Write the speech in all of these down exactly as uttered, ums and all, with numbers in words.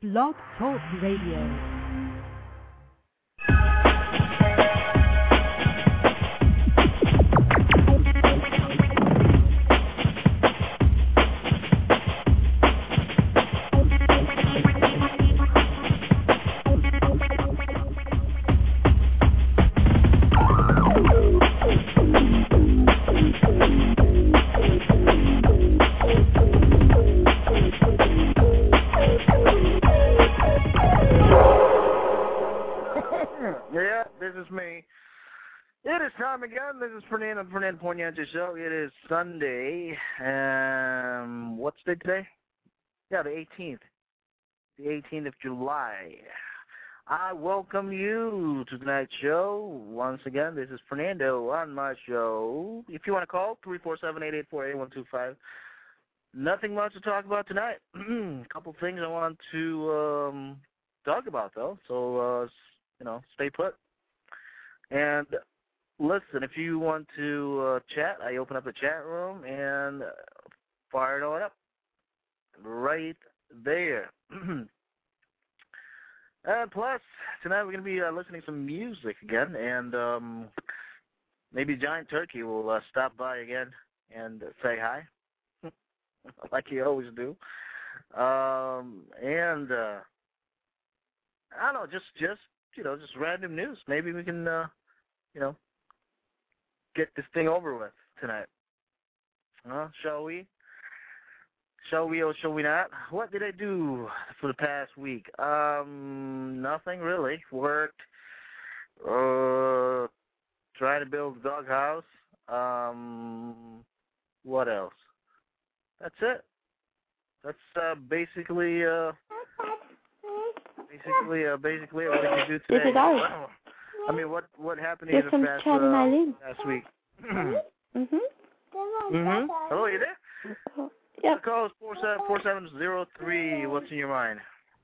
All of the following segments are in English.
Blog Talk Radio. Again, this is Fernando Fernando Poignante Show. It is Sunday. Um, what's the day today? Yeah, the eighteenth. The eighteenth of July. I welcome you to tonight's show. Once again, this is Fernando on my show. If you want to call, three four seven, eight eight four, eight one two five. Nothing much to talk about tonight. A couple things I want to um, talk about, though. So, uh, you know, stay put. And listen, if you want to uh, chat, I open up the chat room and uh, fire it on up right there. And plus, tonight we're going to be uh, listening to some music again, and um, maybe Giant Turkey will uh, stop by again and uh, say hi, like he always do. Um, and uh, I don't know, just, just, you know, just random news. Maybe we can, uh, you know, get this thing over with tonight. Uh, shall we? Shall we or shall we not? What did I do for the past week? Um, nothing really. Worked. Uh, trying to build a doghouse. Um, what else? That's it. That's uh, basically uh, basically uh, basically what did you do today? This is ours. I mean, what what happened in the past, uh, past week? mhm. Mhm. Hello, you there? Yep. The call is four seven four seven zero three. What's in your mind?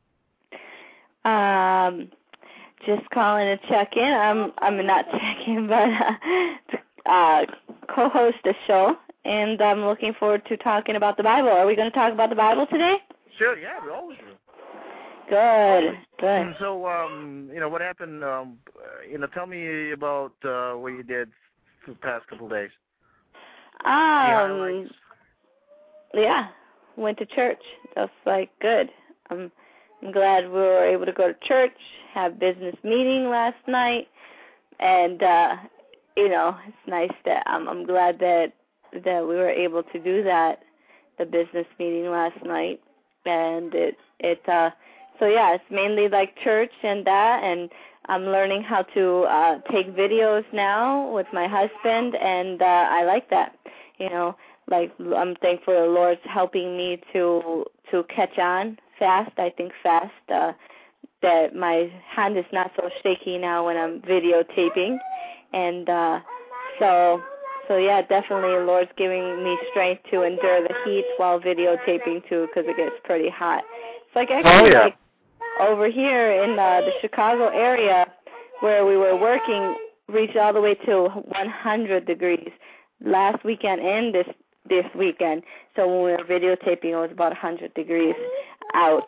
Um, just calling to check in. I'm I'm not checking, but uh, uh, co-host the show, and I'm looking forward to talking about the Bible. Are we going to talk about the Bible today? Sure. Yeah, we always do. Good, good. So, um, you know, what happened, um, you know, tell me about uh, what you did for the past couple of days. Um, yeah, went to church. That's, like, good. I'm, I'm glad we were able to go to church, have business meeting last night, and, uh, you know, it's nice that, um, I'm glad that, that we were able to do that, the business meeting last night, and it, it, uh, So, yeah, it's mainly like church and that, and I'm learning how to uh, take videos now with my husband, and uh, I like that. You know, like I'm thankful the Lord's helping me to to catch on fast, I think fast, uh, that my hand is not so shaky now when I'm videotaping. And uh, so, so, yeah, definitely the Lord's giving me strength to endure the heat while videotaping, too, because it gets pretty hot. It's like actually, oh, yeah. like, over here in uh, the Chicago area where we were working reached all the way to one hundred degrees last weekend and this this weekend. So when we were videotaping, it was about one hundred degrees out.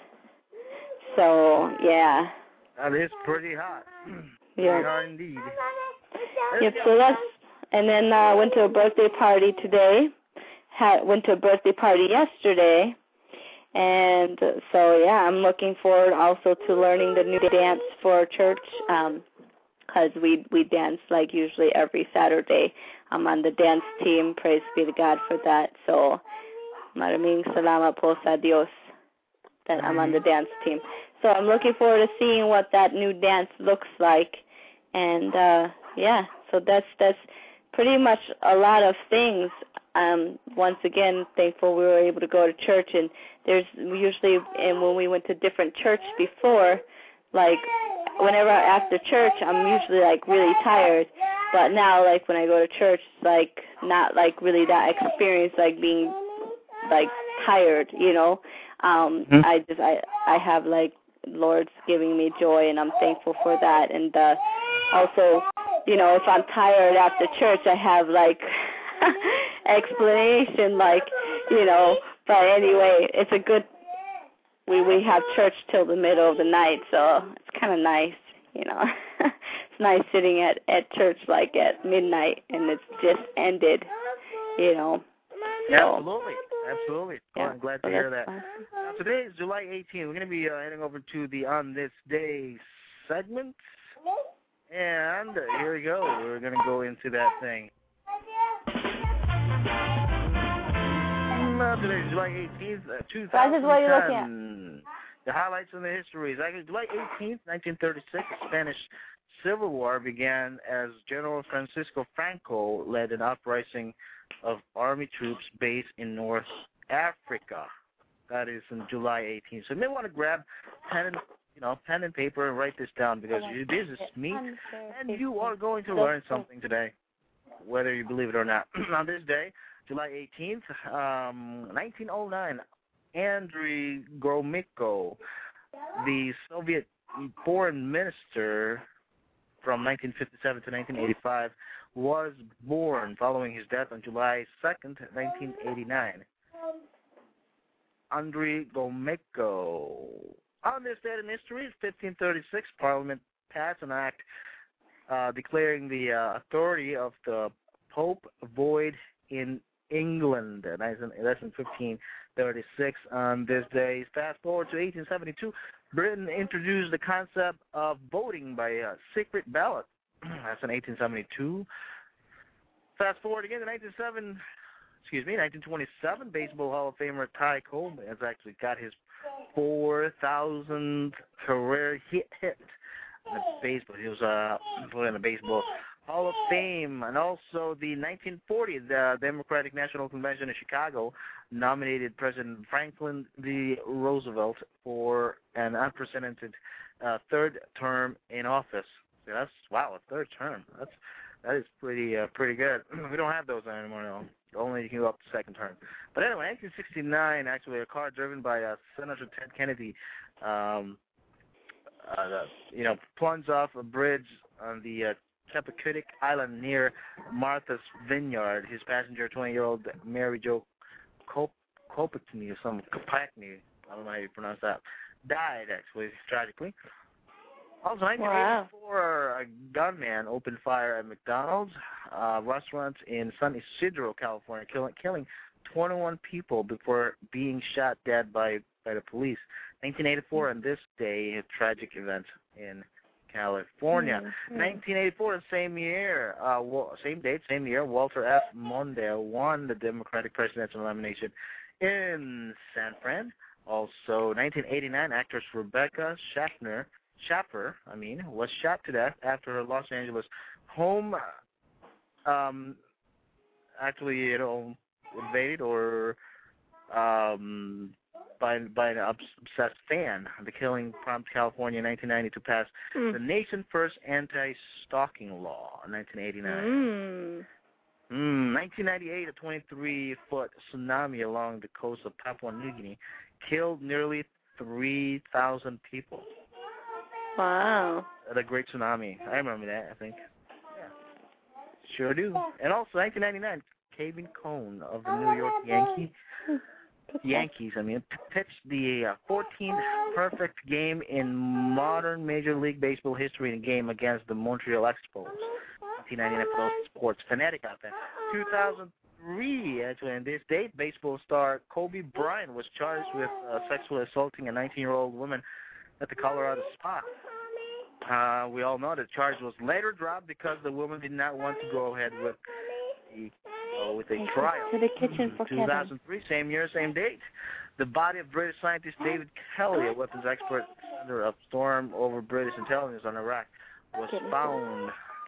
So, yeah. That is pretty hot. Yeah. Pretty hot indeed. Yep, so that's, and then I uh, went to a birthday party today. Had, went to a birthday party yesterday. And so, yeah, I'm looking forward also to learning the new dance for church because um, we, we dance, like, usually every Saturday. I'm on the dance team. Praise be to God for that. So, maraming salamat po sa Dios that I'm on the dance team. So I'm looking forward to seeing what that new dance looks like. And, uh, yeah, so that's that's pretty much a lot of things. Um, once again, thankful we were able to go to church, and there's usually, and when we went to different church before, like, whenever after church, I'm usually, like, really tired, but now, like, when I go to church, it's, like, not, like, really that experience, like, being, like, tired, you know, um, mm-hmm. I just, I, I have, like, Lord's giving me joy, and I'm thankful for that, and, uh, also, you know, if I'm tired after church, I have, like, explanation, like, you know, but anyway, it's a good we we have church till the middle of the night, so it's kind of nice, you know. It's nice sitting at at church like at midnight and it's just ended, you know. So, absolutely, absolutely. Yeah, well, I'm glad to so hear that. Fun. Now, today is July eighteenth. We're going to be uh, heading over to the On This Day segment. And here we go. We're going to go into that thing. Uh, today is July eighteenth, uh, two thousand ten. What are you looking at? The highlights in the history is actually July eighteenth, nineteen thirty-six, the Spanish Civil War began as General Francisco Franco led an uprising of army troops based in North Africa. That is in July eighteenth. So you may want to grab pen and, you know, pen and paper and write this down because you, this is me, and you are going to learn something today, whether you believe it or not. On this day, July eighteenth, um, nineteen oh nine, Andrei Gromyko, the Soviet foreign minister from nineteen fifty-seven to nineteen eighty-five, was born following his death on July second, nineteen eighty-nine. Andrei Gromyko. On this date in history, fifteen thirty-six, Parliament passed an act uh, declaring the uh, authority of the Pope void in England. That's in, that's in fifteen thirty-six. On this day, fast forward to eighteen seventy-two, Britain introduced the concept of voting by a secret ballot. That's in eighteen seventy-two. Fast forward again to nineteen seven, excuse me, nineteen twenty-seven, Baseball Hall of Famer Ty Coleman has actually got his four thousandth career hit hit in baseball. He was uh, put in the Baseball Hall of Fame. And also the nineteen forty, the Democratic National Convention in Chicago nominated President Franklin D. Roosevelt for an unprecedented uh, third term in office. So that's, wow, a third term. That's That is pretty uh, pretty good. We don't have those anymore, no. Only you can go up to second term. But anyway, nineteen sixty-nine, actually, a car driven by uh, Senator Ted Kennedy, um, uh, the, you know, plunged off a bridge on the uh, Chappaquiddick Island near Martha's Vineyard. His passenger, twenty-year-old Mary Jo Kopechny or some Kopechny, I don't know how you pronounce that, died, actually, tragically. Also, nineteen eighty-four, wow. A gunman opened fire at McDonald's uh, restaurant in San Isidro, California, killing, killing twenty-one people before being shot dead by, by the police. nineteen eighty-four, on this day, a tragic event in California. Mm-hmm. nineteen eighty-four, the same year, uh, same date, same year, Walter F. Mondale won the Democratic presidential nomination in San Fran. Also, nineteen eighty-nine, actress Rebecca Schaffner Schaffer, I mean, was shot to death after her Los Angeles home um, actually, you know, invaded or um, by by an obsessed fan. The killing prompted California in nineteen ninety to pass mm. the nation's first anti-stalking law in nineteen eighty-nine. Mm. Mm, nineteen ninety-eight, a twenty-three foot tsunami along the coast of Papua New Guinea killed nearly three thousand people. Wow. The Great Tsunami. I remember that, I think. Yeah. Sure do. And also, nineteen ninety-nine, Kevin Cone of the New York Yankees, Yankees, I mean, pitched the uh, fourteenth perfect game in modern Major League Baseball history in a game against the Montreal Expos. nineteen ninety-nine for those sports fanatic out there. two thousand three, actually, on this date, baseball star Kobe Bryant was charged with uh, sexually assaulting a nineteen-year-old woman at the Colorado Spa. Uh, we all know the charge was later dropped because the woman did not want to go ahead with the uh, with a trial. To the kitchen for two thousand three, same year, same date. The body of British scientist David Kelly, a weapons expert under a storm over British intelligence on Iraq, was found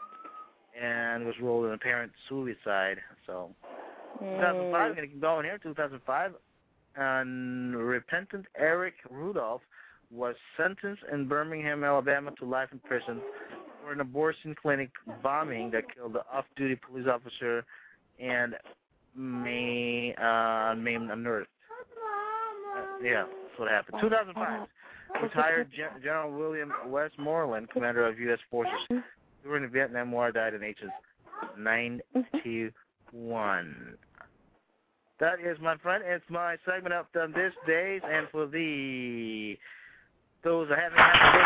and was ruled an apparent suicide. So, two thousand five, we're going to keep going here. two thousand five, and repentant Eric Rudolph was sentenced in Birmingham, Alabama to life in prison for an abortion clinic bombing that killed the off-duty police officer and may, uh, maimed a nurse. Uh, yeah, that's what happened. two thousand five, retired Gen- General William Westmoreland, commander of U S forces during the Vietnam War, died at age of ninety-one. That is, my friend. It's my segment up on this days, and for the those that having happy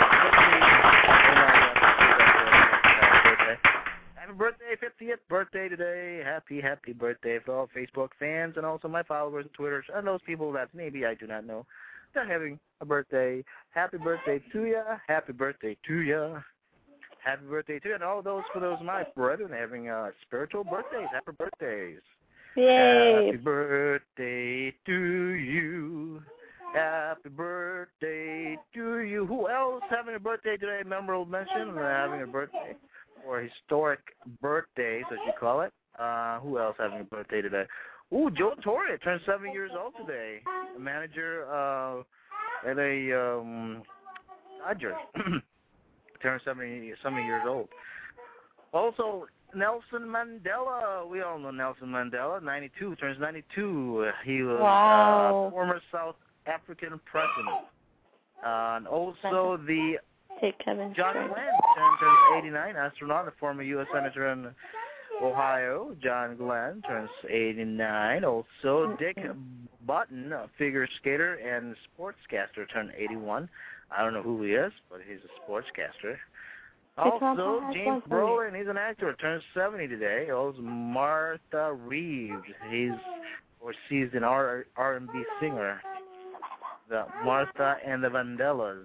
birthday today. Happy birthday, fiftieth birthday today. Happy, happy birthday for all Facebook fans and also my followers on Twitter and those people that maybe I do not know. They're having a birthday. Happy birthday to ya. Happy birthday to ya. Happy birthday to you. And all those for those my brethren having uh, spiritual birthdays. Happy birthdays. Yay. Happy birthday to you. Happy birthday to you. Who else having a birthday today? Memorable mention. Having a birthday. Or historic birthdays, as you call it. Uh, who else having a birthday today? Ooh, Joe Torre turned seven years old today. A manager uh, at a um, Dodger. Turned seventy, seventy years old. Also, Nelson Mandela. We all know Nelson Mandela. ninety-two, turns ninety-two. He was wow. uh, former South African president. Uh, and also the hey, Kevin. John Glenn turns, turns eighty-nine. Astronaut, a former U S senator in Ohio. John Glenn turns eighty-nine. Also, Dick Button, a figure skater and sportscaster, turned eighty-one. I don't know who he is, but he's a sportscaster. Also, James Brolin, he's an actor, turns seventy today. Also, Martha Reeves, he's or she's an R and B singer. The Martha and the Vandellas,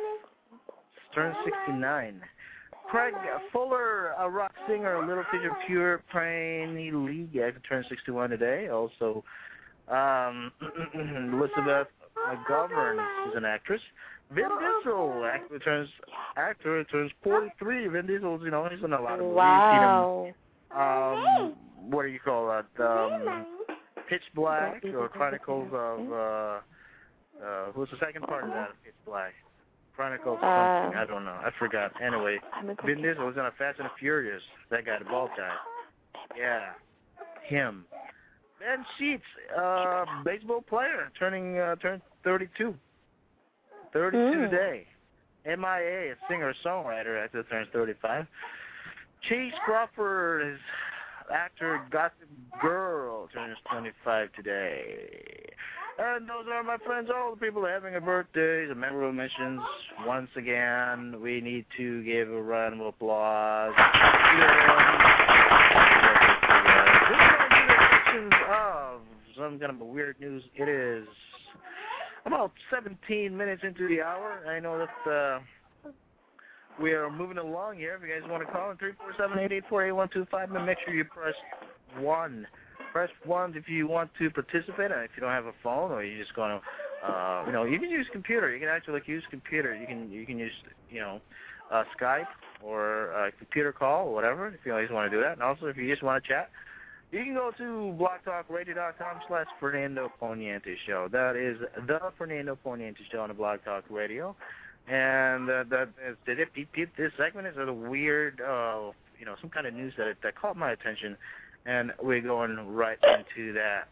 turns sixty-nine. Craig Fuller, a rock singer, Little Feature Pure, Painey League, actor, turns sixty-one today. Also, um, Elizabeth McGovern is an actress. Vin Diesel, actor turns actor turns forty-three. Vin Diesel's, you know, he's in a lot of movies. Wow. Um, what do you call that? Um, Pitch Black or Chronicles of uh, uh, who's the second part of that? Pitch Black. Chronicles of something. Uh, I don't know. I forgot. Anyway, Vin Diesel was in a Fast and the Furious. That guy, the bald guy. Yeah, him. Ben Sheets, uh, baseball player, turning uh, turned thirty-two. thirty-two mm. today. M I A, a singer-songwriter, actor, turns thirty-five. Chase Crawford is actor, Gossip Girl, turns twenty-five today. And those are, my friends, all the people having a birthday, the memorable mentions. Once again, we need to give a round of applause to them. Of some kind of a weird news. It is about seventeen minutes into the hour. I know that uh, we are moving along here. If you guys want to call in three four seven, eight eight four, eight one two five, and make sure you press one. Press one if you want to participate, and if you don't have a phone or you're just going to, uh, you know, you can use computer. You can actually like, use computer. You can you can use, you know, uh, Skype or a computer call or whatever if you always want to do that. And also, if you just want to chat, you can go to blogtalkradio.com slash Fernando Poniente Show. That is the Fernando Poniente Show on the Blog Talk Radio. And uh, that is, did it beep beep? This segment is a weird, uh, you know, some kind of news that that caught my attention, and we're going right into that.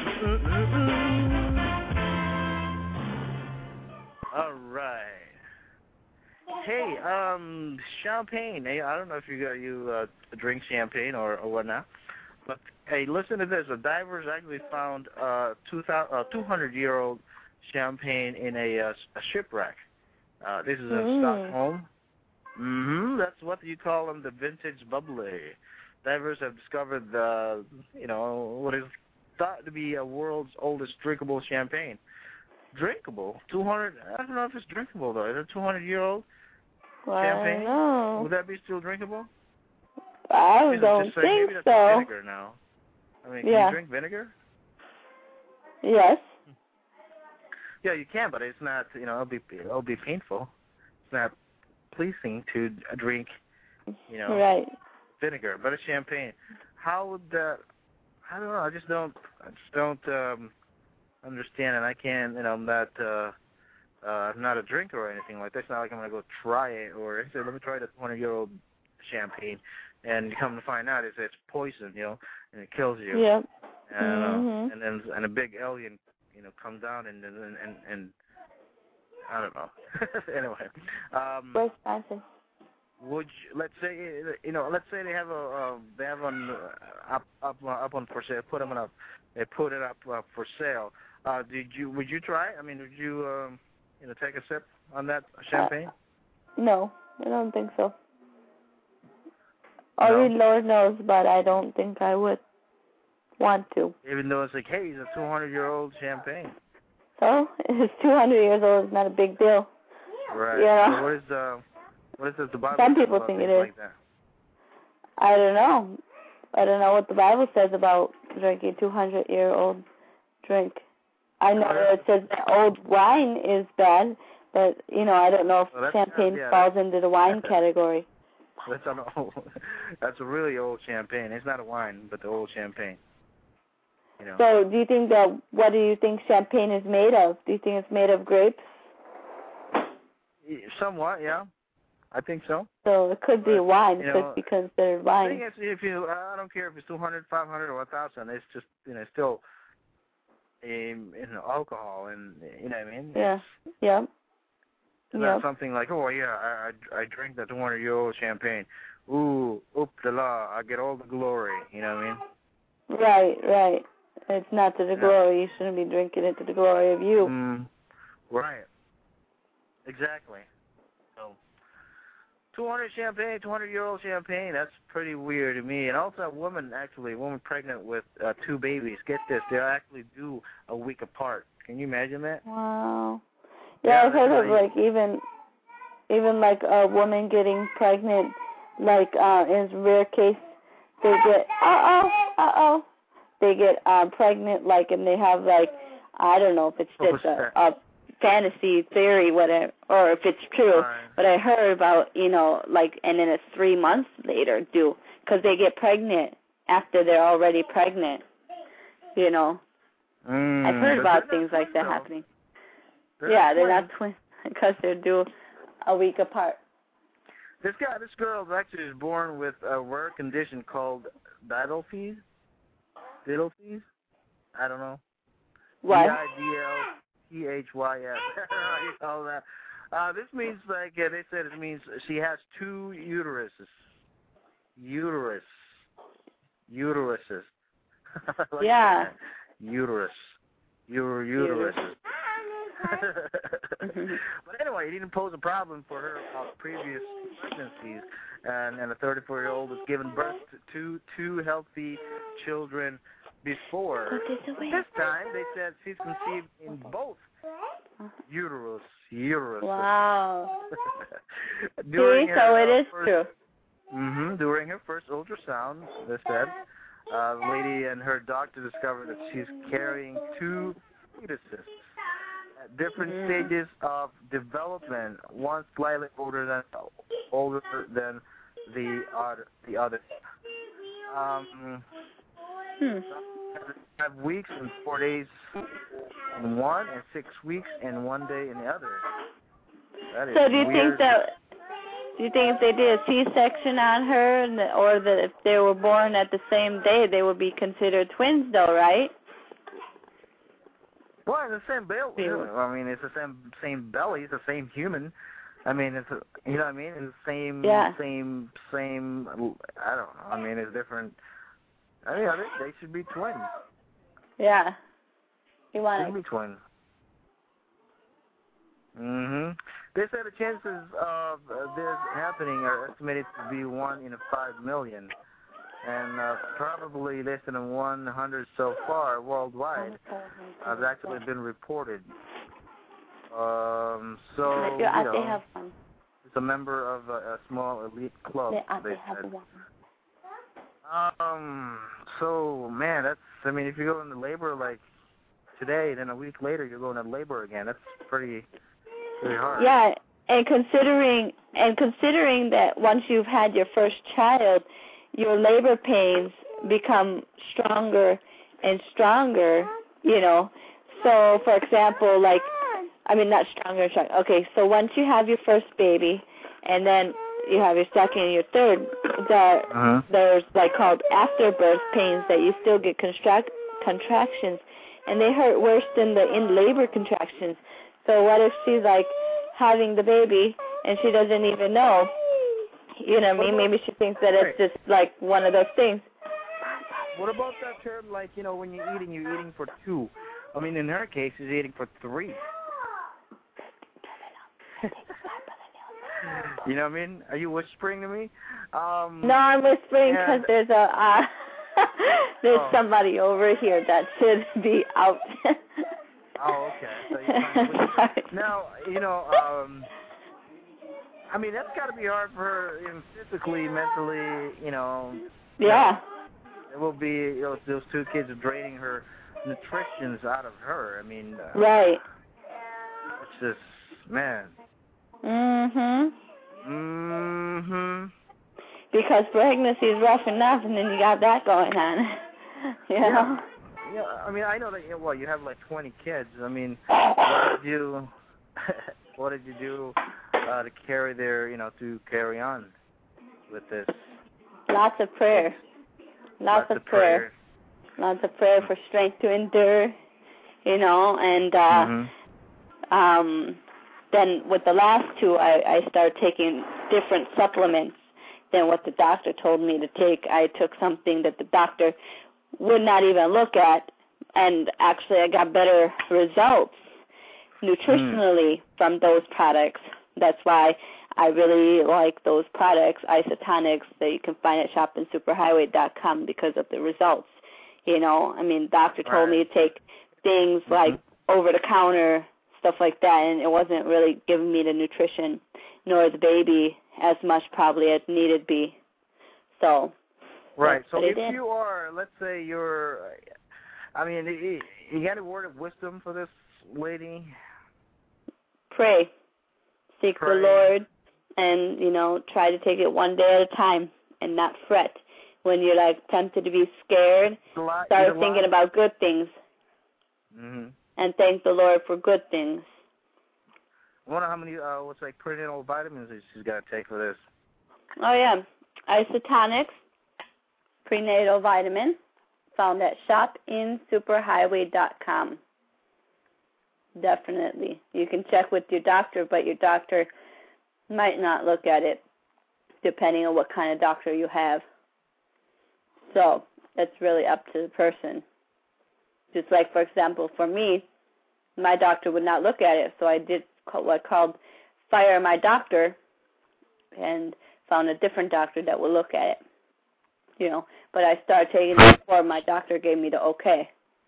All right. Hey, um, champagne. Hey, I don't know if you got you uh, drink champagne or, or whatnot. But, hey, listen to this. The divers actually found uh, two hundred year old champagne in a, uh, a shipwreck. Uh, this is in mm. Stockholm. Mm-hmm. That's what you call them, the vintage bubbly. Divers have discovered the, you know, what is thought to be a world's oldest drinkable champagne. Drinkable? two hundred? I don't know if it's drinkable, though. Is it two hundred year old well, champagne? No. Would that be still drinkable? I don't just think say, maybe that's so. Vinegar now. I mean, yeah. can you drink vinegar? Yes. Yeah, you can, but it's not. You know, it'll be it'll be painful. It's not pleasing to drink. You know, right. vinegar, but it's champagne. How would that? I don't know. I just don't. I just don't um, understand, and I can't. You know, I'm not. Uh, uh, I'm not a drinker or anything like that. It's not like I'm gonna go try it or say, let me try the two hundred year old champagne. And you come to find out it's it's poison, you know, and it kills you. Yep. And, mm-hmm. uh, and then and a big alien, you know, comes down and and and, and I don't know. Anyway, um, Where's Francis? would you, let's say you know let's say they have a uh, they have an up up uh, up on for sale. Put them up. They put it up uh, for sale. Uh, did you? Would you try? I mean, would you? Um, you know, take a sip on that champagne? Uh, no, I don't think so. No? Only Lord knows, but I don't think I would want to. Even though it's like, hey, it's a two hundred year old champagne. So it's two hundred years old. It's not a big deal. Right. You know? So what is uh, what is the Bible? Some people about think it things is. Like that? I don't know. I don't know what the Bible says about drinking two hundred year old drink. I know that it says that old wine is bad, but, you know, I don't know if well, champagne yeah, falls into the wine category. That's an old, that's a really old champagne. It's not a wine, but the old champagne. You know. So do you think that, what do you think champagne is made of? Do you think it's made of grapes? Somewhat, yeah. I think so. So it could be but, wine. It could be considered wine. I think it's, if you, I don't care if it's two hundred, five hundred, or one thousand. It's just, you know, it's still in, in alcohol, and you know what I mean? Yeah, it's, yeah. It's yeah. not something like, oh yeah, I I, I drink that two hundred year old champagne. Ooh, oop the la, I get all the glory. You know what I mean? Right, right. It's not to the yeah. glory. You shouldn't be drinking it to the glory of you. Mm, right. Exactly. So, two hundred champagne, two hundred year old champagne, that's pretty weird to me. And also a woman, actually, a woman pregnant with uh, two babies, get this, they'll actually do a week apart. Can you imagine that? Wow. Yeah, yeah I've heard of, really... like, even, even like, a woman getting pregnant, like, uh, in rare case, they get, uh-oh, uh-oh, they get um, pregnant, like, and they have, like, I don't know if it's just a, a fantasy theory, whatever, or if it's true. Right. But I heard about, you know, like, and then it's three months later due, because they get pregnant after they're already pregnant. You know, mm, I've heard about things twins, like that though. happening. They're yeah, not they're twins. not twins because they're due a week apart. This guy, this girl, actually is born with a rare condition called Diddlefees. Diddlefees? I don't know. What? D I D L T H Y S. You know that. Uh, this means, like, uh, they said it means she has two uteruses. Uterus. Uteruses. like yeah. That. Uterus. Ur- uteruses. But anyway, it didn't pose a problem for her about previous pregnancies. And, and a thirty-four-year-old was given birth to two, two healthy children before. This time, they said she's conceived in both uterus. Uterus. Wow. During See, her, so it uh, is first, true. Mm-hmm. During her first ultrasound, they said, uh, the lady and her doctor discovered that she's carrying two fetuses at different mm. stages of development. One slightly older than older than the other. The other. Um. Hmm. Five weeks and four days in one, and six weeks and one day in the other. That is so do you weird. think that? Do you think if they did a C-section on her, and, or that if they were born at the same day, they would be considered twins, though, right? Well, it's the same belly. I mean, it's the same same belly. It's the same human. I mean, it's a, you know what I mean. It's the same yeah. same same. I don't know. I mean, it's different. I mean, they, they should be twins. Yeah. You want They should be twins. Mm-hmm. They said the chances of uh, this happening are estimated to be one in a five million, and uh, probably less than one hundred so far worldwide has actually been reported. Um, so you know, it's a member of a, a small elite club. They said. Um. So man, that's. I mean, if you go into labor like today, then a week later you're going into labor again. That's pretty, pretty hard. Yeah, and considering and considering that once you've had your first child, your labor pains become stronger and stronger. You know. So, for example, like, I mean, not stronger and stronger. Okay, so once you have your first baby, and then you have your second and your third, there, uh-huh. there's like called afterbirth pains that you still get contract, contractions, and they hurt worse than the in labor contractions. So what if she's like having the baby and she doesn't even know? You know what I mean? Maybe she thinks that it's just like one of those things. what about that term, like, you know, when you're eating, you're eating for two? I mean, in her case, she's eating for three. You know what I mean? Are you whispering to me? Um, no, I'm whispering because there's a uh, there's oh. somebody over here that should be out. Oh, okay. So you're trying to now, you know, um, I mean, that's got to be hard for her, you know, physically, mentally, you know. Yeah. It will be, you know, those two kids are draining her nutritions out of her. I mean, uh, right. It's just, man. Mhm. Mhm. Because pregnancy is rough enough, and then you got that going on. You know? Yeah. Yeah. I mean, I know that. You know, well, you have like twenty kids. I mean, what did you, what did you do uh, to carry their, you know, to carry on with this? Lots of prayer. Lots, Lots of, of prayer. prayer. Lots of prayer for strength to endure. You know, and uh, mm-hmm. um. Then with the last two, I, I started taking different supplements than what the doctor told me to take. I took something that the doctor would not even look at, and actually I got better results nutritionally mm. from those products. That's why I really like those products, Isotonics, that you can find at shopping superhighway dot com because of the results. You know, I mean, the doctor told right. me to take things mm-hmm. like over-the-counter stuff like that, and it wasn't really giving me the nutrition, nor the baby as much probably as needed be. So, right. So if you are, let's say you're, I mean, you got a word of wisdom for this lady? Pray. Seek Pray. the Lord, and, you know, try to take it one day at a time and not fret. When you're, like, tempted to be scared, lot, start thinking about good things. Mm-hmm. And thank the Lord for good things. I wonder how many, uh, what's like prenatal vitamins that she's got to take for this. Oh, yeah. Isotonics, prenatal vitamin, found at shopping superhighway dot com. Definitely. You can check with your doctor, but your doctor might not look at it, depending on what kind of doctor you have. So it's really up to the person. Just like, for example, for me, my doctor would not look at it, so I did what called fire my doctor and found a different doctor that would look at it. You know, but I started taking it before my doctor gave me the okay.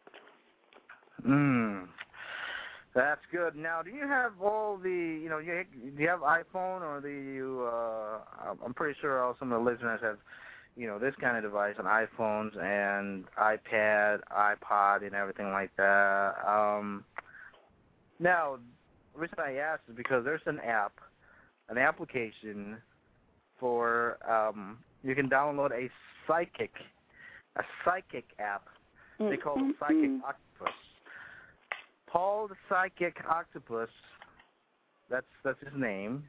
Mm, that's good. Now, do you have all the, you know, you, do you have iPhone or do you, uh, I'm pretty sure all some of the listeners have, you know, this kind of device on iPhones and iPad, iPod, and everything like that. Um, now, the reason I asked is because there's an app, an application for, um, you can download a psychic, a psychic app. They call it Psychic Octopus. Paul the Psychic Octopus, that's that's his name.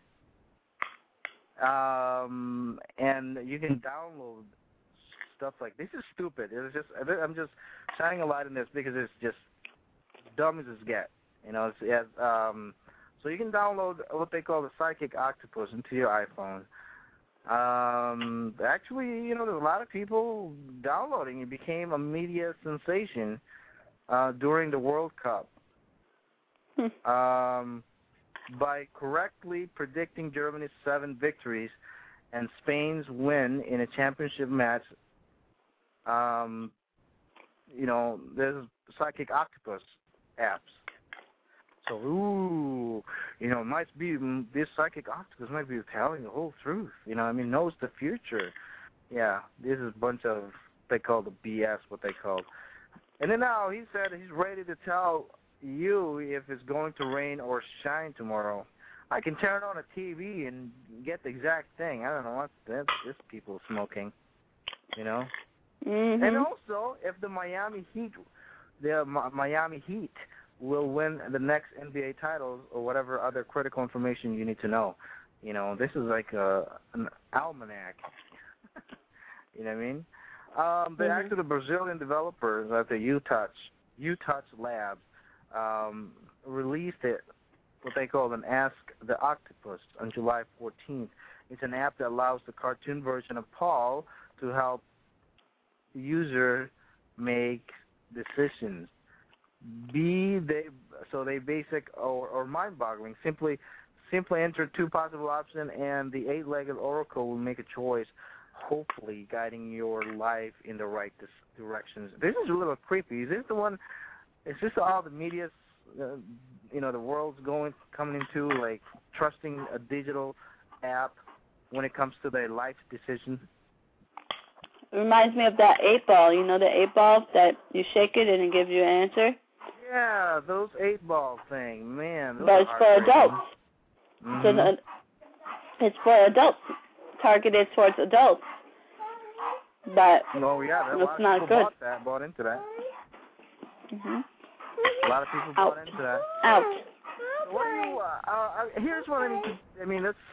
Um, and you can download stuff like this. Is stupid. It's just I'm just shining a light on this because it's just dumb as it gets. You know, it's, it has, um, so you can download what they call the Psychic Octopus into your iPhone. Um, actually, you know, there's a lot of people downloading. It became a media sensation uh, during the World Cup. Hmm. Um. By correctly predicting Germany's seven victories and Spain's win in a championship match, um, you know, there's Psychic Octopus apps. So, ooh, you know, it might be, this Psychic Octopus might be telling the whole truth. You know, I mean, knows the future. Yeah, this is a bunch of, they call the B S, what they call. And then now he said he's ready to tell you if it's going to rain or shine tomorrow. I can turn on a T V and get the exact thing. I don't know what this, this people smoking, you know. Mm-hmm. And also, if the Miami Heat, the M- Miami Heat will win the next N B A titles or whatever other critical information you need to know. You know, this is like a an almanac. You know what I mean? Um, but mm-hmm. actually, the Brazilian developers at the UTouch UTouch Lab. Um, released it, what they call an Ask the Octopus on July fourteenth. It's an app that allows the cartoon version of Paul to help user make decisions. Be they so they basic or, or mind-boggling. Simply, simply enter two possible options, and the eight-legged oracle will make a choice, hopefully guiding your life in the right dis- directions. This is a little creepy. Is this the one? Is this all the media's, uh, you know, the world's going coming into, like trusting a digital app when it comes to their life decisions? It reminds me of that eight ball. You know the eight ball that you shake it and it gives you an answer? Yeah, those eight ball thing, man. But it's for adults. Mm-hmm. So the, it's for adults, targeted towards adults. But oh yeah, a it's lot of not people good. bought that, bought into that. Mm-hmm. A lot of people Out. bought into that. Out. So what do you? Uh, uh, here's what I mean. I mean, that's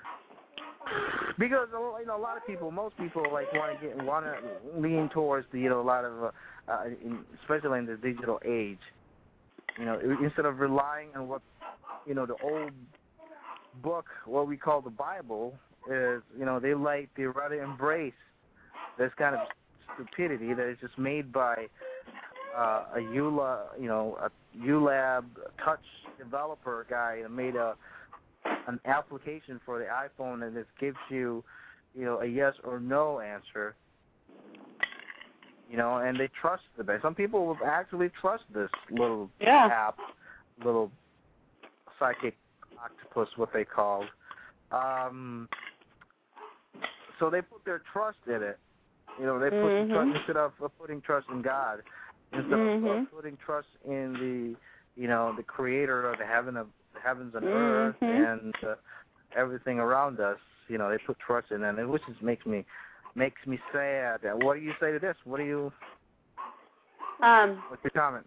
because you know a lot of people, most people like want to get want to lean towards the you know a lot of, uh, uh, in, especially in the digital age. You know, instead of relying on what you know the old book, what we call the Bible, is you know they like they rather embrace this kind of stupidity that is just made by uh, a U L A, you know, a U Lab touch developer guy that made a an application for the iPhone, and it gives you, you know, a yes or no answer. You know, and they trust the best. Some people will actually trust this little yeah. app, little psychic octopus, what they called. Um, so they put their trust in it. You know, they put mm-hmm. the trust instead of putting trust in God, instead mm-hmm. of putting trust in the, you know, the Creator of the heaven of the heavens and mm-hmm. earth and uh, everything around us. You know, they put trust in it, which just makes me makes me sad. What do you say to this? What do you? Um. What's your comment?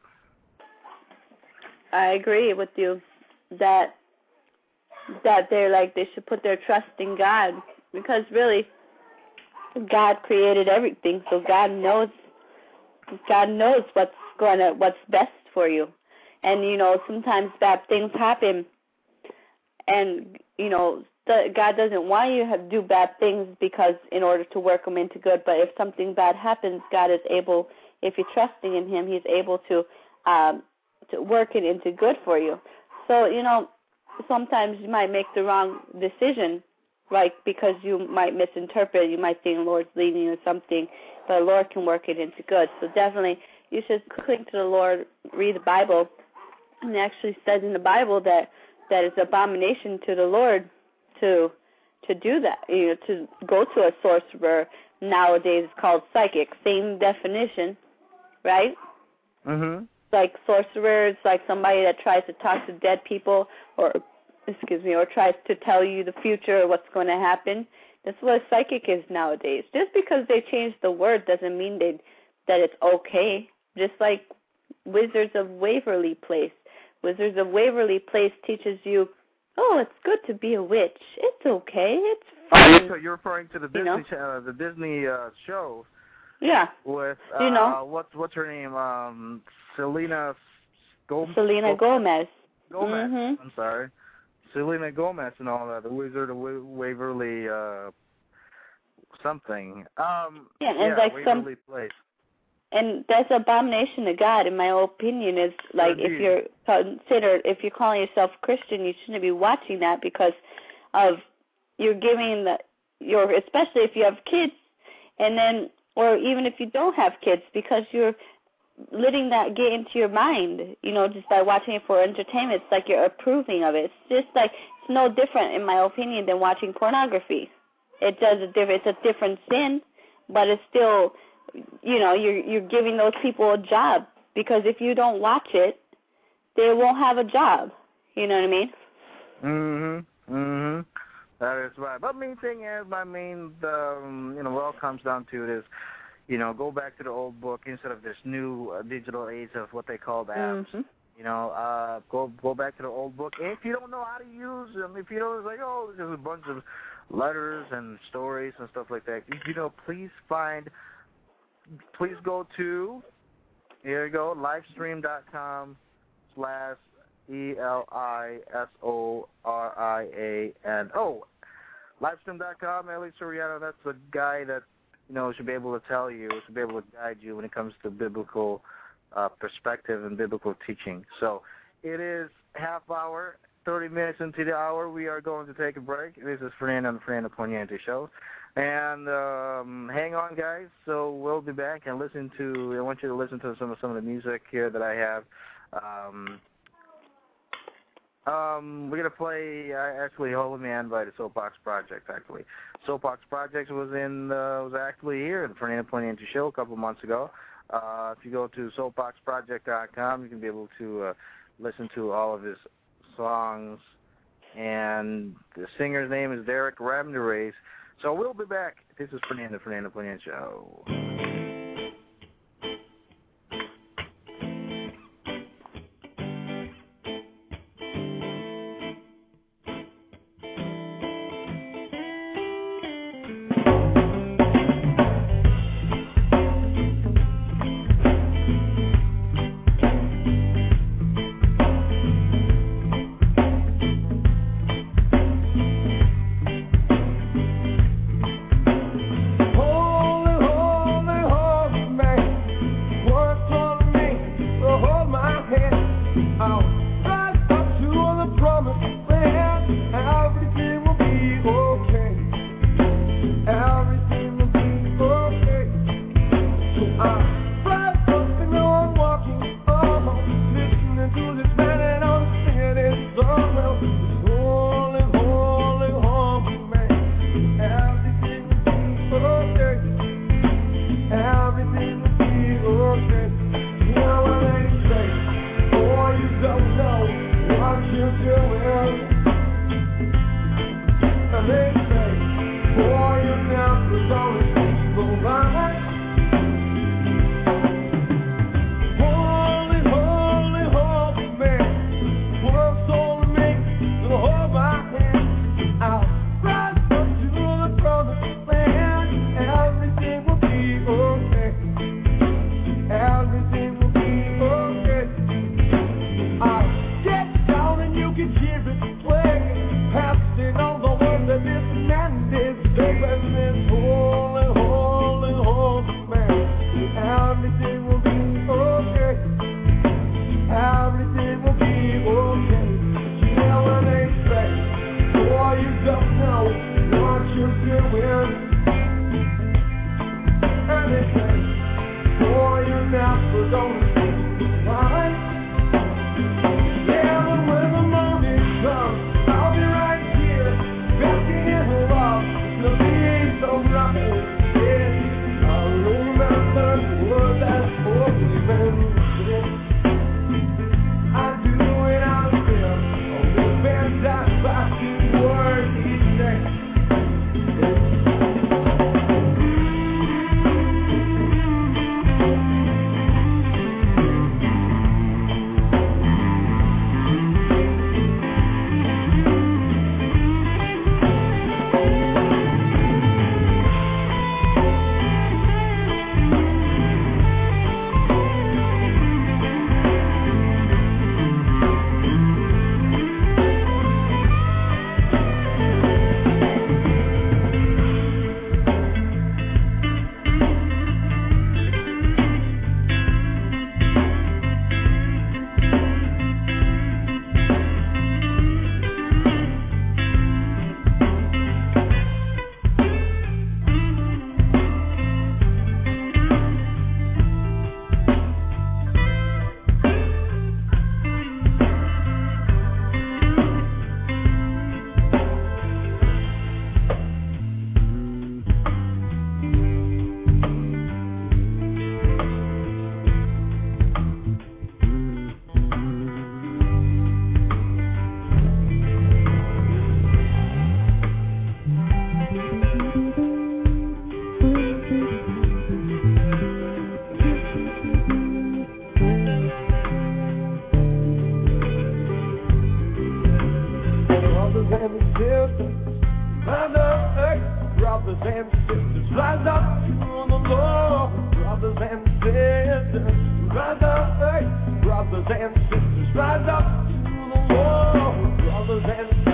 I agree with you that that they're like they should put their trust in God, because really God created everything, so God knows God knows what's going to what's best for you. And you know, sometimes bad things happen, and you know, the, God doesn't want you to do bad things because in order to work them into good. But if something bad happens, God is able, if you're trusting in Him, He's able to um, to work it into good for you. So you know, sometimes you might make the wrong decision, like because you might misinterpret. You might think the Lord's leading you to something, but the Lord can work it into good. So definitely, you should cling to the Lord, read the Bible. And it actually says in the Bible that that it's abomination to the Lord to to do that, you know, to go to a sorcerer. Nowadays it's called psychic. Same definition, right? Mhm. Like sorcerers, like somebody that tries to talk to dead people, or excuse me, or tries to tell you the future or what's going to happen. That's what a psychic is nowadays. Just because they changed the word doesn't mean they that it's okay. Just like Wizards of Waverly Place. Wizards of Waverly Place teaches you, oh, it's good to be a witch. It's okay. It's fun. So you're referring to the Disney, you know? uh, the Disney uh, show. Yeah. With uh, you know, what's what's her name? Um, Selena Gomez. Selena Gomez. Gomez. Mm-hmm. I'm sorry, Selena Gomez and all that. The Wizard of Waverly uh, something. Um, yeah, and yeah, like Waverly some. Place. And that's abomination to God, in my opinion. Is like Indeed. if you're considered, if you're calling yourself Christian, you shouldn't be watching that because of you're giving the your, especially if you have kids, and then or even if you don't have kids, because you're letting that get into your mind. You know, just by watching it for entertainment, it's like you're approving of it. It's just like it's no different, in my opinion, than watching pornography. It does a different. It's a different sin, but it's still. You know, you're you're giving those people a job, because if you don't watch it, they won't have a job. You know what I mean? Mhm. Mhm. That is right. But main thing is, I mean, the um, you know, what it comes down to it is, you know, go back to the old book instead of this new uh, digital age of what they call apps. Mm-hmm. You know, uh, go go back to the old book. And if you don't know how to use them, if you don't, it's like, oh, there's a bunch of letters and stories and stuff like that. You know, please find. Please go to, here you go, livestream.com slash E L I S O R I A N O. Livestream dot com, Ellie Soriano, that's the guy that you know, should be able to tell you, should be able to guide you when it comes to biblical uh, perspective and biblical teaching. So it is half hour, thirty minutes into the hour. We are going to take a break. This is Fernando on the Fernando Poniente Show. And um, hang on, guys. So we'll be back and listen to, I want you to listen to some of some of the music here that I have. Um, um, we're going to play, uh, actually, Holy Man by the Soapbox Project, actually. Soapbox Project was in, uh, was actually here in the Fernando Poniente Show a couple months ago. Uh, if you go to soapbox project dot com, you can be able to uh, listen to all of his songs. And the singer's name is Derek Ramderace. So we'll be back. This is Fernando, Fernando Poniente Show.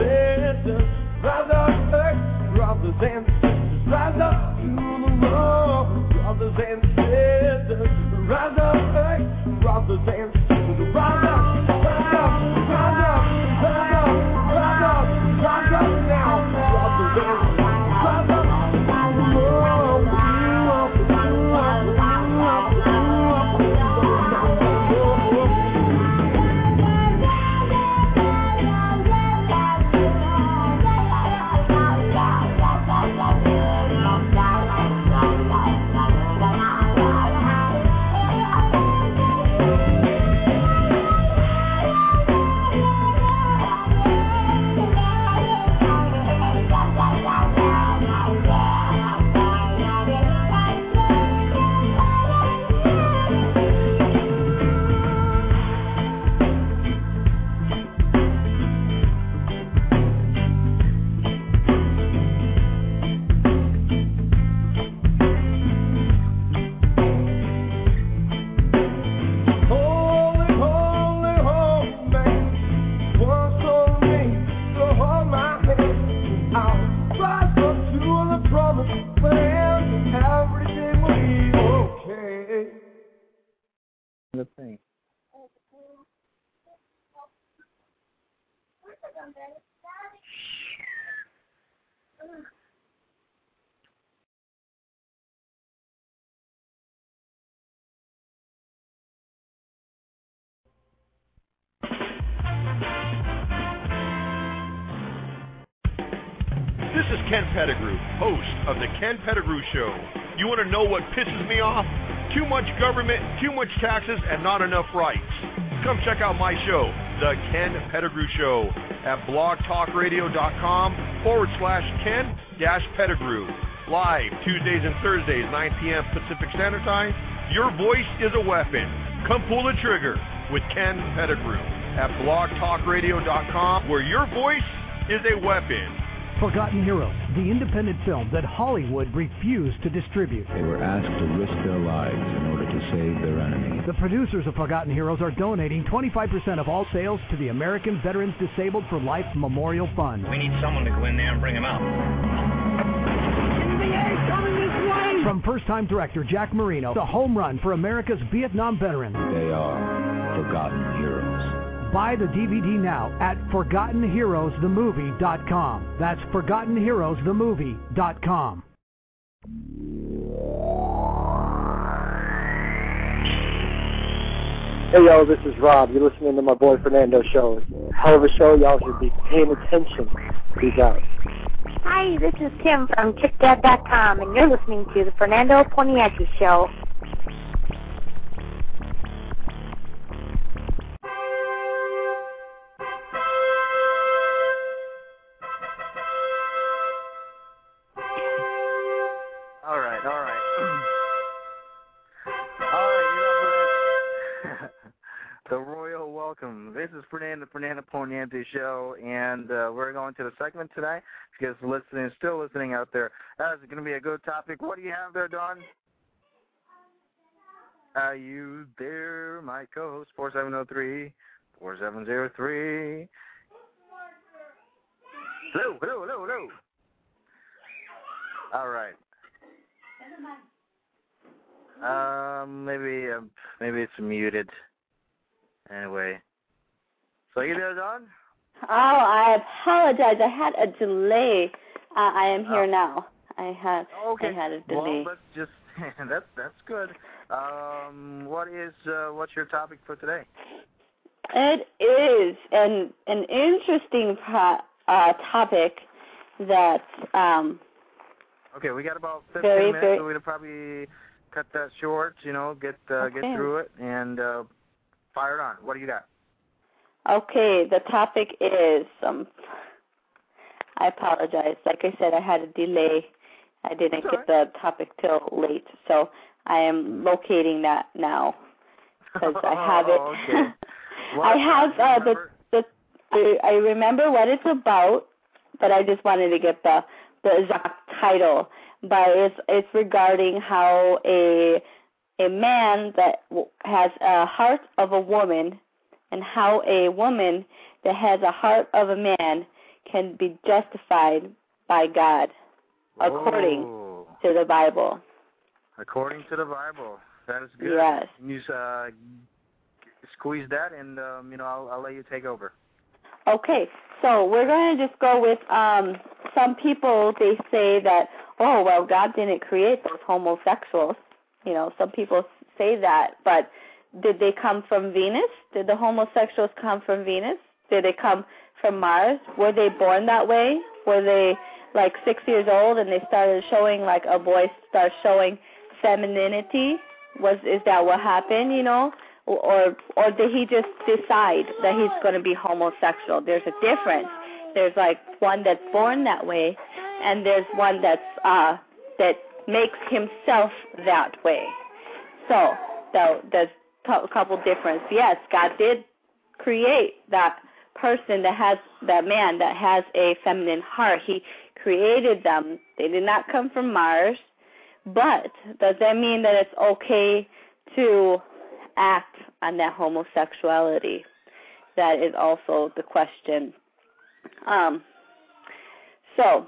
Rise up to the Lord. is Ken Pettigrew, host of The Ken Pettigrew Show. You want to know what pisses me off? Too much government, too much taxes, and not enough rights. Come check out my show, The Ken Pettigrew Show, at blogtalkradio.com forward slash Ken dash Pettigrew. Live Tuesdays and Thursdays, nine p.m. Pacific Standard Time. Your voice is a weapon. Come pull the trigger with Ken Pettigrew at blogtalkradio dot com, where your voice is a weapon. Forgotten Heroes, the independent film that Hollywood refused to distribute. They were asked to risk their lives in order to save their enemy. The producers of Forgotten Heroes are donating twenty-five percent of all sales to the American Veterans Disabled for Life Memorial Fund. We need someone to go in there and bring them out. From first-time director Jack Marino, the home run for America's Vietnam veterans. They are Forgotten Heroes. Buy the D V D now at forgotten heroes the movie dot com. That's forgotten heroes the movie dot com. Hey, yo, this is Rob. You're listening to my boy Fernando show. Hell of a show. Y'all should be paying attention. Peace out. Hi, this is Tim from chick dad dot com, and you're listening to the Fernando Poniente Show. All right, all right. all right, you know, the royal welcome. This is Fernando Fernando Poniente Show, and uh, we're going to the segment today. Because listening, still listening out there, that's going to be a good topic. What do you have there, Don? Are you there, my co-host? four seven zero three, four seven zero three. Hello, hello, hello, hello. All right. Um, maybe, uh, maybe it's muted. Anyway. So you there, Don? Oh, I apologize. I had a delay. Uh, I am here oh. now. I had okay. I had a delay. Well, let's just that's that's good. Um, what is uh, what's your topic for today? It is an an interesting pro, uh, topic that. Um, okay, we got about fifteen very, minutes, very, so we'll probably cut that short. You know, get uh, okay. get through it and uh, fire it on. What do you got? Okay, the topic is, um, I apologize. Like I said, I had a delay. I didn't That's get right. the topic till late, so I am locating that now because I have it. Oh, okay. I have uh, the, the, the, I remember what it's about, but I just wanted to get the, the exact title. But it's, it's regarding how a, a man that has a heart of a woman and how a woman that has a heart of a man can be justified by God, according Whoa. to the Bible. According to the Bible. That is good. Yes. You uh, squeeze that, and um, you know, I'll, I'll let you take over. Okay, so we're going to just go with um, some people. They say that, oh, well, God didn't create those homosexuals. You know, some people say that, but did they come from Venus? Did the homosexuals come from Venus? Did they come from Mars? Were they born that way? Were they like six years old and they started showing, like a boy starts showing femininity? Was is that what happened, you know? Or or did he just decide that he's going to be homosexual? There's a difference. There's like one that's born that way, and there's one that's uh, that makes himself that way. So, so there's a couple differences. Yes, God did create that person that has, that man that has a feminine heart. He created them. They did not come from Mars. But does that mean that it's okay to act on that homosexuality? That is also the question. Um, so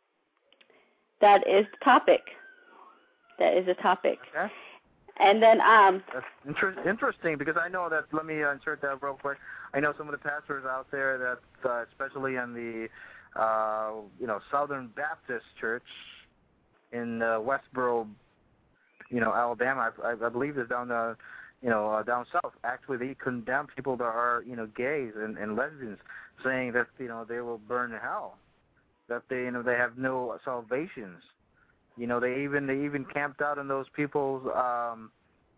that is the topic. That is the topic. Okay. And then um that's inter- interesting because I know that. Let me uh, insert that real quick. I know some of the pastors out there that, uh, especially in the, uh, you know, Southern Baptist Church in uh, Westboro, you know, Alabama. I, I believe it's down the, you know, uh, down south. Actually, they condemn people that are, you know, gays and, and lesbians, saying that, you know, they will burn in hell. that they you know they have no salvations. You know, they even they even camped out in those people's um,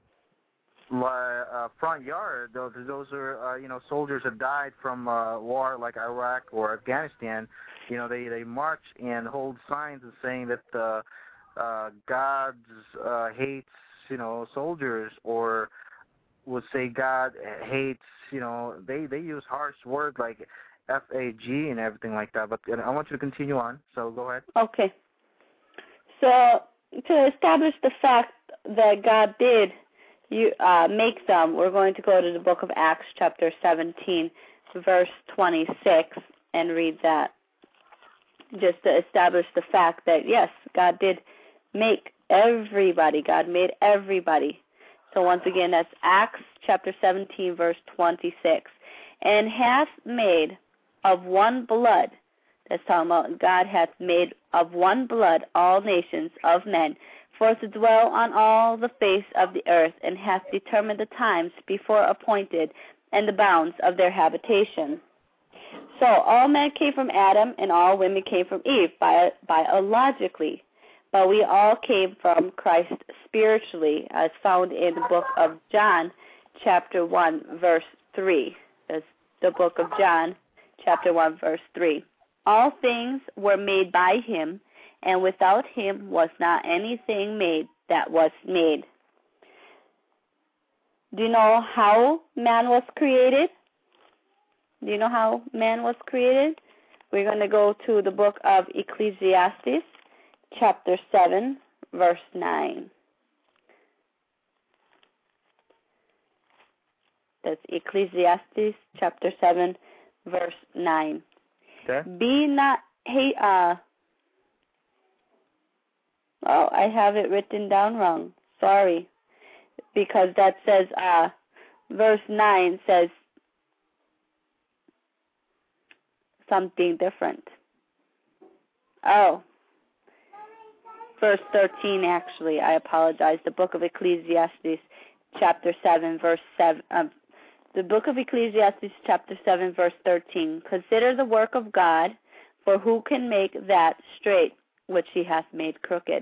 uh, front yard. Those those are uh, you know soldiers that died from uh, war like Iraq or Afghanistan. You know, they they march and hold signs and saying that uh, uh, God uh, hates you know soldiers, or would say God hates you know they they use harsh words like F A G and everything like that. But I want you to continue on. So go ahead. Okay. So to establish the fact that God did you uh, make them, we're going to go to the book of Acts, chapter seventeen, verse twenty-six, and read that. Just to establish the fact that, yes, God did make everybody. God made everybody. So once again, that's Acts, chapter seventeen, verse twenty-six. And hath made of one blood, that's talking about God hath made of one blood all nations of men, for to dwell on all the face of the earth, and hath determined the times before appointed, and the bounds of their habitation. So all men came from Adam, and all women came from Eve, bi- biologically. But we all came from Christ spiritually, as found in the book of John, chapter one, verse three. That's the book of John, chapter one, verse three. All things were made by him, and without him was not anything made that was made. Do you know how man was created? Do you know how man was created? We're going to go to the book of Ecclesiastes, chapter seven, verse nine. That's Ecclesiastes, chapter seven, verse nine. Okay. Be not, hey, uh, oh, I have it written down wrong. Sorry. Because that says, uh, verse nine says something different. Oh. Verse thirteen, actually. I apologize. The book of Ecclesiastes, chapter seven, verse seven. Um, the book of Ecclesiastes, chapter seven, verse thirteen. Consider the work of God, for who can make that straight which he hath made crooked?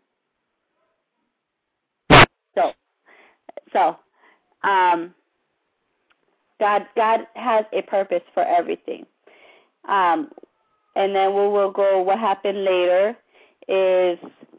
So, so, um, God, God has a purpose for everything. Um, and then we will go, what happened later is,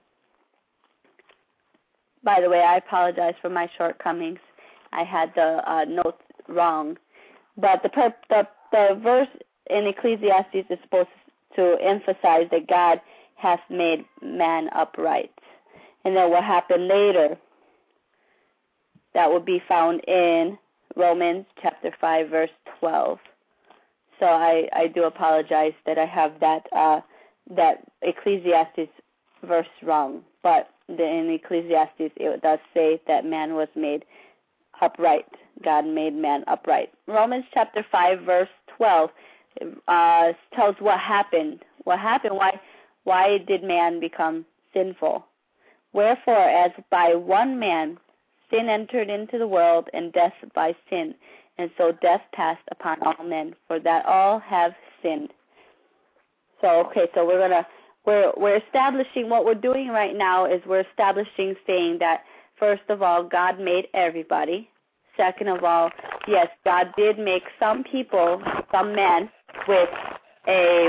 by the way, I apologize for my shortcomings. I had the uh, notes wrong. But the, per- the the verse in Ecclesiastes is supposed to emphasize that God hath made man upright. And then what happened later, that would be found in Romans chapter five, verse twelve. So I, I do apologize that I have that uh, that Ecclesiastes verse wrong. But the, in Ecclesiastes, it does say that man was made upright. God made man upright. Romans chapter five, verse twelve uh, tells what happened. What happened? Why, why did man become sinful? Wherefore, as by one man sin entered into the world, and death by sin, and so death passed upon all men, for that all have sinned. So, okay, so we're gonna we're we're establishing what we're doing right now is we're establishing saying that first of all, God made everybody. Second of all, yes, God did make some people, some men, with a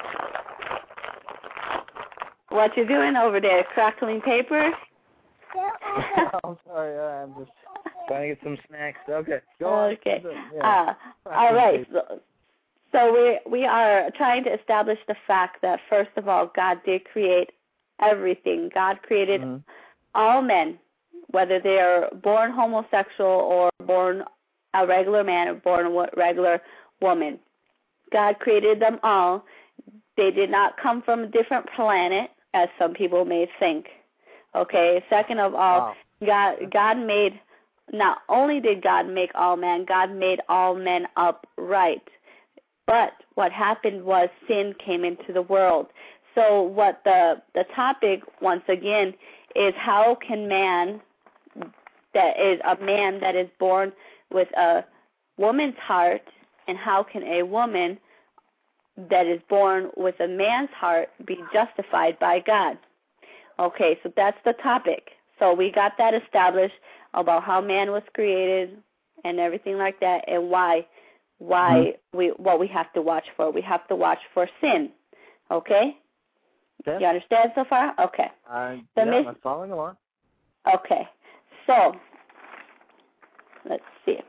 what you doing over there? Crackling paper? I'm sorry, uh, I'm just trying to get some snacks. Okay, go on. Okay. Yeah. Uh, all right. So, so we we are trying to establish the fact that first of all, God did create everything. God created mm-hmm. all men, whether they are born homosexual or born a regular man or born a regular woman. God created them all. They did not come from a different planet, as some people may think. Okay. Second of all, wow. God God made. Not only did God make all men, God made all men upright. But what happened was sin came into the world. So what the the topic, once again, is how can man, that is a man that is born with a woman's heart, and how can a woman that is born with a man's heart be justified by God? Okay, so that's the topic. So we got that established about how man was created and everything like that, and why why mm-hmm. we what we have to watch for. We have to watch for sin. Okay? Okay. You understand so far? Okay. Uh, so yeah, mis- I'm following along. Okay. So, let's see.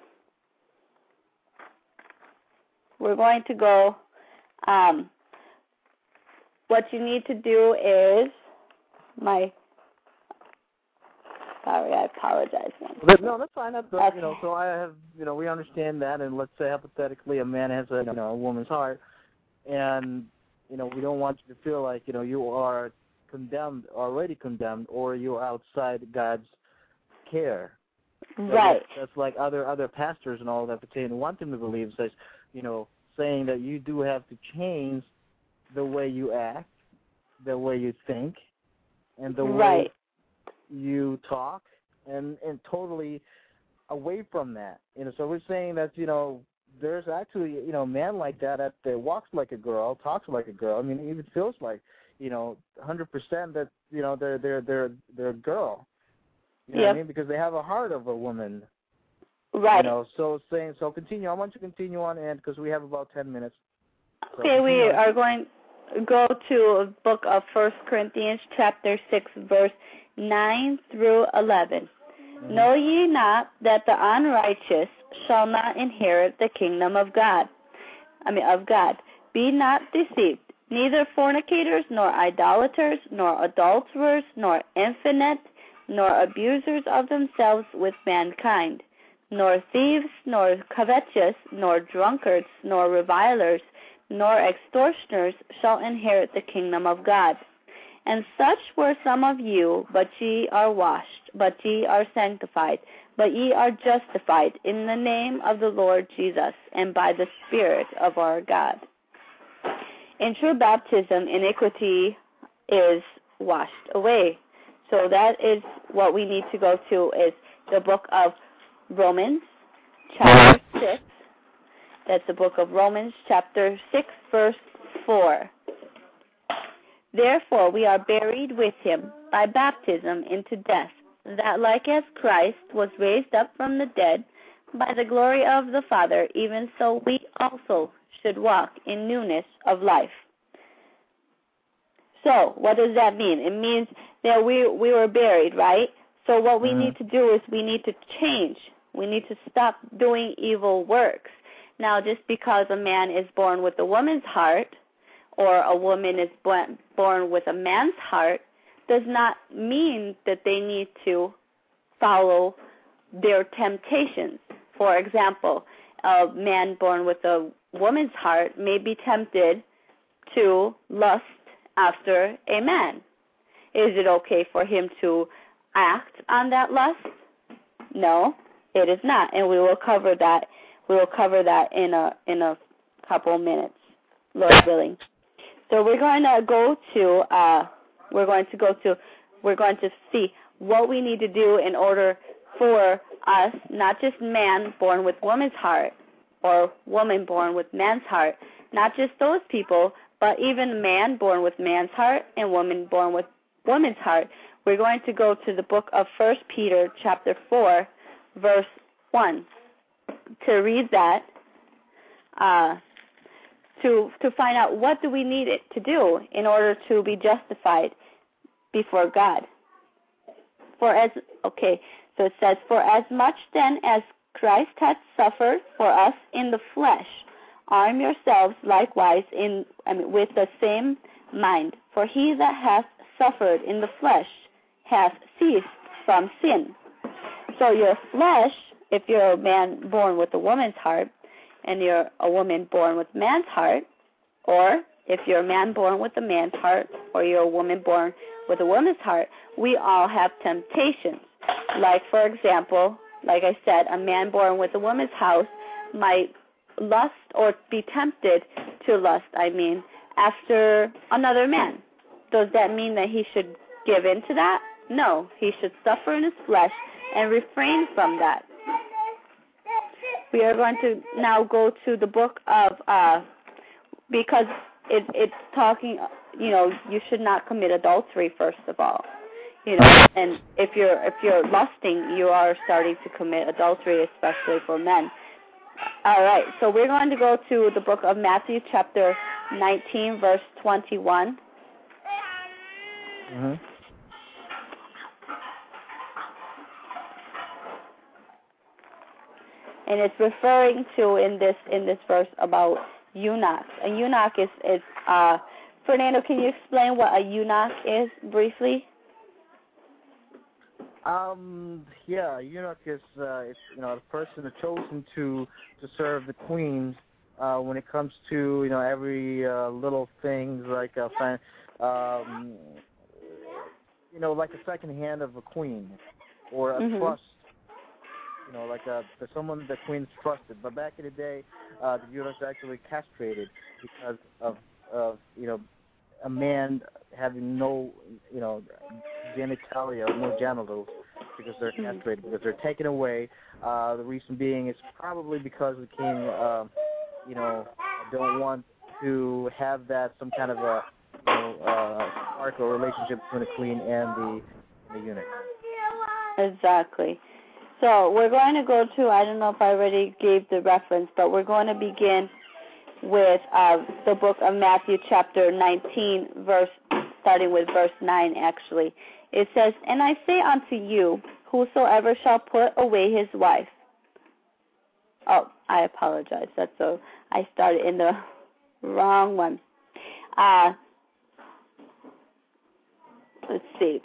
We're going to go, um, what you need to do is, my, sorry, I apologize. But no, that's fine. That's, okay. You know, so I have, you know, we understand that, and let's say hypothetically a man has a, you know, a woman's heart, and, you know, we don't want you to feel like, you know, you are condemned, already condemned, or you're outside God's care. So right. That's, that's like other other pastors and all that pertain to want them to believe, says, you know, saying that you do have to change the way you act, the way you think, and the right. way you talk, and and totally away from that. You know, so we're saying that, you know, there's actually, you know, a man like that that, that walks like a girl, talks like a girl. I mean, it even feels like, you know, one hundred percent that, you know, they're they're they're they're a girl. You know yep. what I mean? Because they have a heart of a woman. Right. You know, so saying so. Continue. I want you to continue on, and because we have about ten minutes. So okay, we on. are going to go to a book of First Corinthians, chapter six, verse nine through eleven. Mm-hmm. Know ye not that the unrighteous shall not inherit the kingdom of God? I mean, of God. Be not deceived. Neither fornicators, nor idolaters, nor adulterers, nor effeminate, nor abusers of themselves with mankind, nor thieves, nor covetous, nor drunkards, nor revilers, nor extortioners shall inherit the kingdom of God. And such were some of you, but ye are washed, but ye are sanctified, but ye are justified in the name of the Lord Jesus, and by the Spirit of our God. In true baptism, iniquity is washed away. So that is what we need to go to, is the book of Romans, chapter six. That's the book of Romans, chapter six, verse four. Therefore we are buried with him by baptism into death, that like as Christ was raised up from the dead by the glory of the Father, even so we also should walk in newness of life. So, what does that mean? It means that we we were buried, right? So what we mm-hmm. need to do is we need to change. We need to stop doing evil works. Now, just because a man is born with a woman's heart, or a woman is born, born with a man's heart, does not mean that they need to follow their temptations. For example, a man born with a woman's heart may be tempted to lust after a man. Is it okay for him to act on that lust? No, it is not, and we will cover that. We will cover that in a in a couple minutes, Lord willing. So we're going to go to uh, we're going to go to we're going to see what we need to do in order for us, not just man born with woman's heart or woman born with man's heart, not just those people, but even man born with man's heart and woman born with woman's heart. We're going to go to the book of First Peter, chapter four, verse one, to read that, uh, to to find out what do we need it to do in order to be justified before God. For as okay, so it says, for as much then as Christ hath suffered for us in the flesh, arm yourselves likewise in I mean, with the same mind. For he that hath suffered in the flesh hath ceased from sin. So your flesh, if you're a man born with a woman's heart, and you're a woman born with man's heart, or if you're a man born with a man's heart, or you're a woman born with a woman's heart, we all have temptations. Like, for example, like I said, a man born with a woman's house might lust or be tempted to lust, I mean, after another man. Does that mean that he should give in to that? No, he should suffer in his flesh and refrain from that. We are going to now go to the book of uh, because it, it's talking, you know, you should not commit adultery, first of all. You know, and if you're if you're lusting, you are starting to commit adultery, especially for men. All right, so we're going to go to the book of Matthew, chapter nineteen, verse twenty-one. Mm-hmm. And it's referring to in this in this verse about eunuchs. A eunuch is is uh, Fernando. Can you explain what a eunuch is briefly? Um. Yeah, eunuch is uh, it's you know the person chosen to to serve the queens uh, when it comes to you know every uh, little things like a fan, um you know like a second hand of a queen or a mm-hmm. trust. You know, like a, someone the queens trusted. But back in the day, uh, the eunuchs actually castrated because of, of, you know, a man having no, you know, genitalia, no genitals, because they're castrated, because they're taken away. Uh, the reason being is probably because the king, uh, you know, don't want to have that some kind of a, you know, uh, spark or relationship between the queen and the, and the eunuch. Exactly. So we're going to go to, I don't know if I already gave the reference, but we're going to begin with uh, the book of Matthew chapter nineteen, verse starting with verse nine actually. It says, "And I say unto you, whosoever shall put away his wife." Oh, I apologize. That's so I started in the wrong one. Uh, let's see.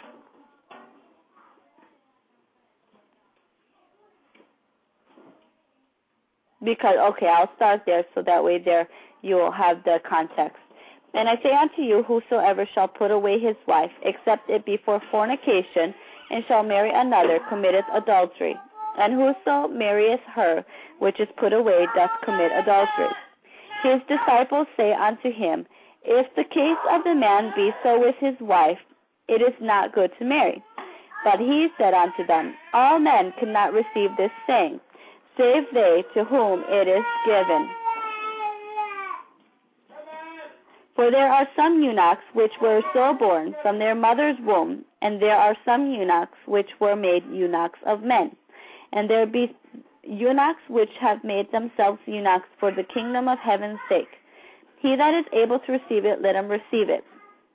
Because, okay, I'll start there so that way there you will have the context. "And I say unto you, whosoever shall put away his wife, except it be for fornication, and shall marry another, committeth adultery. And whoso marrieth her which is put away doth commit adultery. His disciples say unto him, If the case of the man be so with his wife, it is not good to marry. But he said unto them, All men cannot receive this saying, save they to whom it is given. For there are some eunuchs which were so born from their mother's womb, and there are some eunuchs which were made eunuchs of men. And there be eunuchs which have made themselves eunuchs for the kingdom of heaven's sake. He that is able to receive it, let him receive it."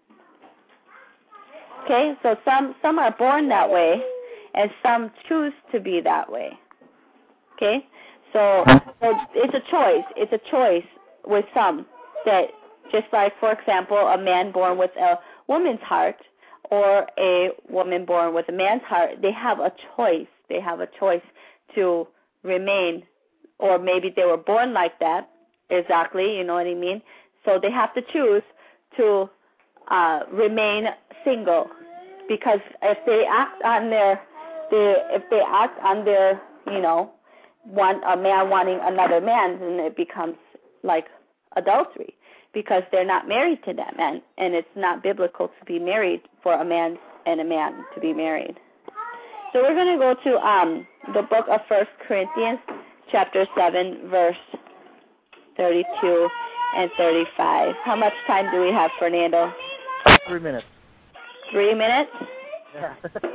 Okay, so some, some are born that way, and some choose to be that way. Okay, so, so it's a choice. It's a choice with some that, just like, for example, a man born with a woman's heart or a woman born with a man's heart, they have a choice. They have a choice to remain, or maybe they were born like that, exactly, you know what I mean? So they have to choose to uh, remain single, because if they act on their, they, if they act on their, you know, one a man wanting another man, then it becomes like adultery, because they're not married to that man, and it's not biblical to be married for a man and a man to be married. So we're going to go to um, the book of First Corinthians, chapter seven, verse thirty-two and thirty-five. How much time do we have, Fernando? Three minutes. Three minutes? Yeah.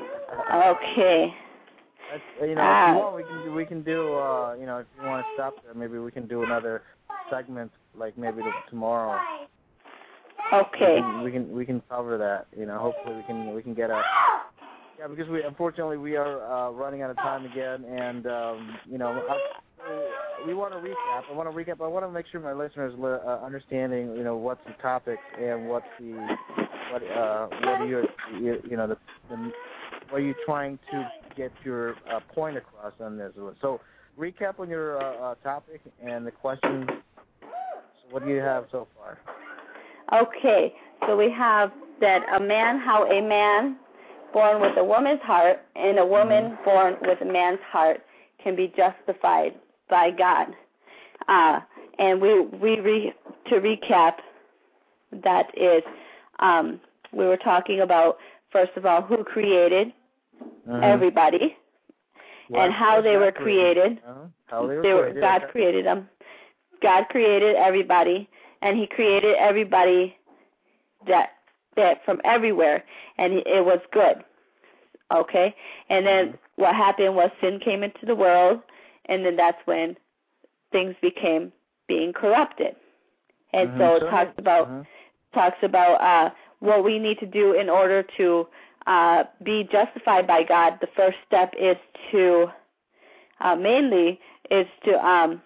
Okay. That's, you know, ah. if you want, we can we can do. Uh, you know, if you want to stop there, maybe we can do another segment, like maybe tomorrow. Okay. We can, we can we can cover that. You know, hopefully we can we can get a. Yeah, because we unfortunately we are uh, running out of time again, and um, you know, I, we want to recap. I want to recap. I want to make sure my listeners are uh, understanding, you know, what's the topic and what's the what uh, what are you you, you know the, the what are you trying to get your uh, point across on this. So recap on your uh, uh, topic and the questions. So what do you have so far? Okay, so we have that a man, how a man born with a woman's heart and a woman mm-hmm. born with a man's heart can be justified by God. Uh, and we we re, to recap, that is, um, we were talking about, first of all, who created mm-hmm. everybody, what? and how they were created. Uh-huh. How they were they created. Were, God created them. God created everybody, and he created everybody that that from everywhere, and it was good. Okay, and then what happened was sin came into the world, and then that's when things became being corrupted. And mm-hmm. so it talks about mm-hmm. talks about uh, what we need to do in order to uh, be justified by God. The first step is to uh, mainly is to um,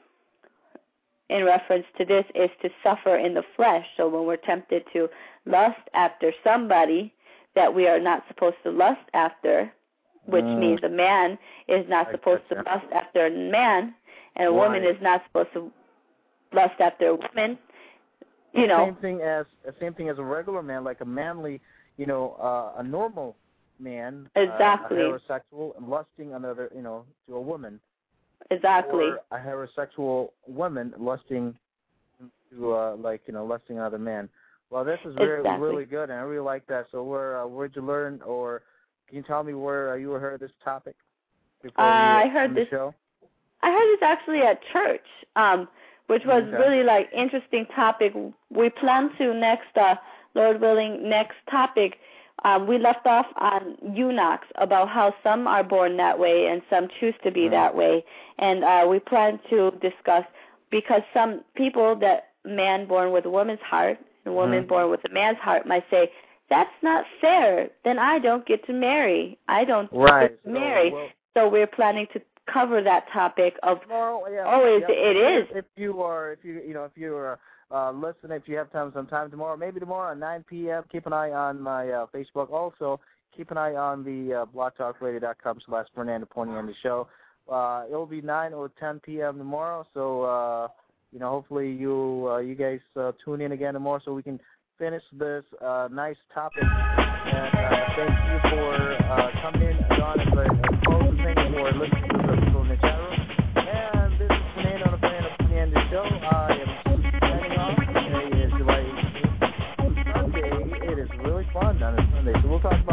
in reference to this is to suffer in the flesh. So when we're tempted to lust after somebody that we are not supposed to lust after, which mm. means a man is not supposed to lust after a man, and a Why? woman is not supposed to lust after a woman. You know, same thing as same thing as a regular man, like a manly, you know, uh, a normal man, exactly, uh, a heterosexual, and lusting another, you know, to a woman. Exactly. Or a heterosexual woman lusting to, uh, like, you know, lusting another man. Well, this is very, exactly. really good, and I really like that. So where uh, where'd you learn, or can you tell me where uh, you heard this topic before uh, you, I heard on this. The show? I heard this actually at church, um, which was okay. really like interesting topic. We plan to next, uh, Lord willing, next topic. Um, we left off on eunuchs, about how some are born that way and some choose to be mm-hmm. that way, and uh, we plan to discuss because some people that man born with a woman's heart and woman mm-hmm. born with a man's heart might say, that's not fair. Then I don't get to marry. I don't right. get to marry. So, well, so we're planning to cover that topic of tomorrow, yeah, always yeah, it if, is. If you are, if you, you know, if you are uh, listening, if you have time, sometime tomorrow, maybe tomorrow at nine p.m. Keep an eye on my uh, Facebook. Also, keep an eye on the uh, blog talk radio dot com slash Fernando Poniente show. Uh, it will be nine or ten p.m. tomorrow. So, uh, you know, hopefully you uh, you guys uh, tune in again tomorrow so we can finish this uh, nice topic. And uh, thank you for uh, coming in, Don, as a closing thing for listening to the people in the chat room. And this is Fernando on the Fernando Poniente show. I am signing off. Today is July eighteenth, Sunday. It is really fun on a Sunday. So we'll talk